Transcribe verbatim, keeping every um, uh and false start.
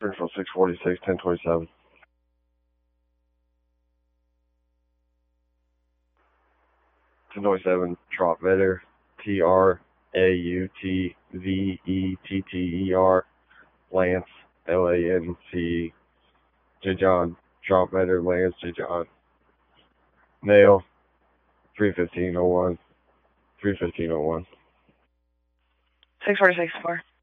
Central six forty-six, ten twenty-seven. ten twenty-seven, Trot Vetter, T R A U T V E T T E R, Lance, L A N C, J. John, Trot Vetter, Lance, J. John. Male, three fifteen oh one, three fifteen oh one. six forty-six four.